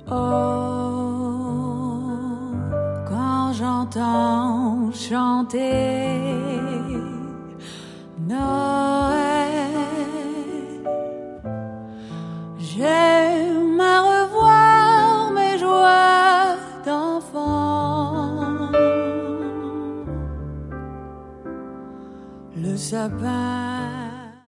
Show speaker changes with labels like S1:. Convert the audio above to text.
S1: Oh, quand j'entends chanter Noël, j'aime à revoir mes joies d'enfant. Le sapin